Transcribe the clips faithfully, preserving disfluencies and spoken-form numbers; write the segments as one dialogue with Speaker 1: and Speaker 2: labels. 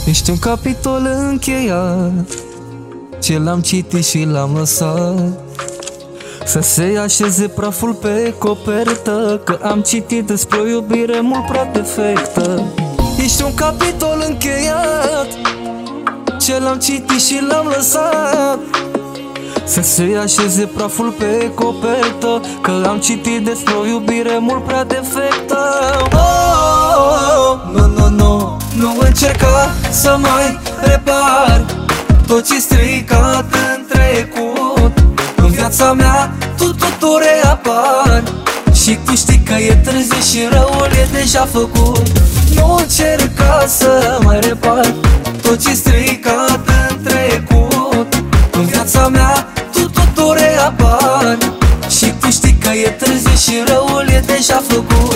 Speaker 1: Ești un capitol încheiat, ce l-am citit și l-am lăsat să se așeze praful pe copertă, că am citit despre o iubire mult prea defectă. Ești un capitol încheiat, ce l-am citit și l-am lăsat să se așeze praful pe copertă, că am citit despre o iubire mult prea defectă. Oh, oh, oh, nu, nu, nu, nu încerca să mai repar tot ce-i stricat în trecut. În viața mea tu, tu, tu reapar și tu știi că e târziu și răul e deja făcut. Nu încerca să mai repar tot ce-i stricat în trecut. În viața mea tu, tu, tu reapar și tu știi că e târziu și răul e deja făcut.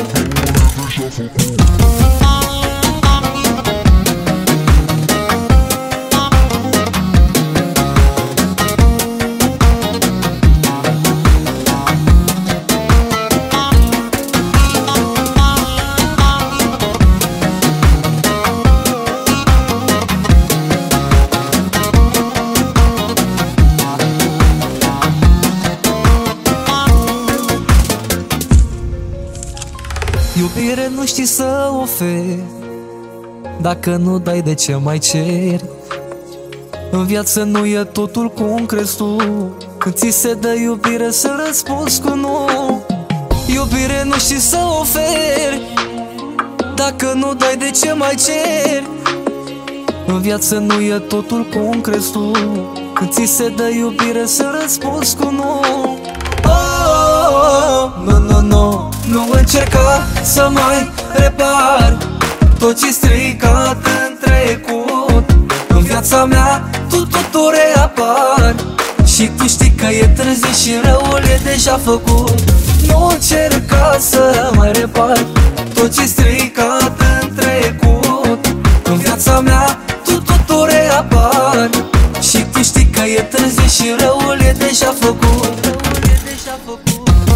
Speaker 1: Iubire nu știi să oferi, dacă nu dai de ce mai ceri. În viață nu e totul cum crezi tu, când ți se dă iubire să răspunzi cu nu. Iubire nu știi să oferi, dacă nu dai de ce mai ceri. În viață nu e totul cum crezi tu, când ți se dă iubire să răspunzi cu nu. Oh, oh, oh, nu, nu, nu, nu încerca să mai repar tot ce-i stricat în trecut. În viața mea tu, tu, tu reapar și tu știi că e târziu și răul e deja făcut. Nu încerca să mai repar tot ce-i stricat în trecut. În viața mea tu, tu, tu reapar și tu știi că e târziu și răul e deja făcut. Răul e deja făcut.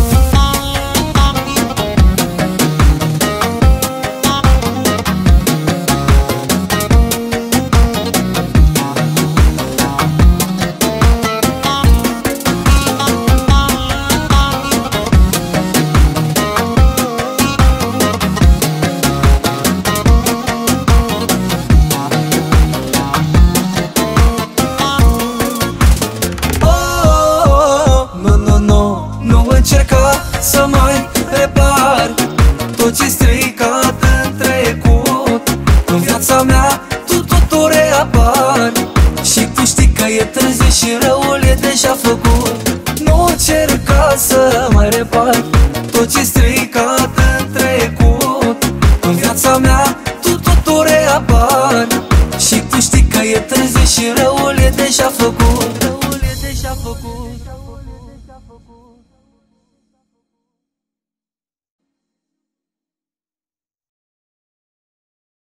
Speaker 1: Încerca să mai repar tot ce-i stricat în trecut. În viața mea tu, tu, tu reapar și tu știi că e târziu și răul e deja făcut. Nu încerca să mai repar tot ce-i stricat în trecut. În viața mea tu, tu, tu reapar și tu știi că e târziu și răul e deja făcut. Răul e deja făcut.